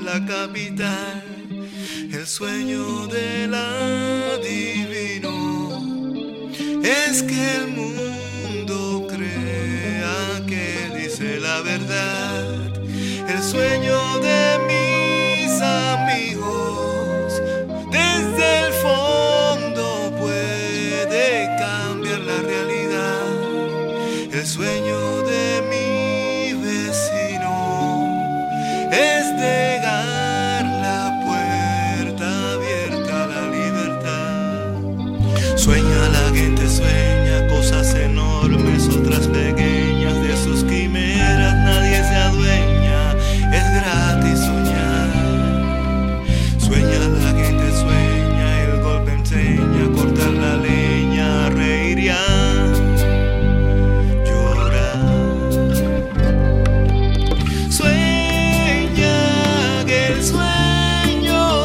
la capital, el sueño del adivino es que el mundo crea que dice la verdad. El sueño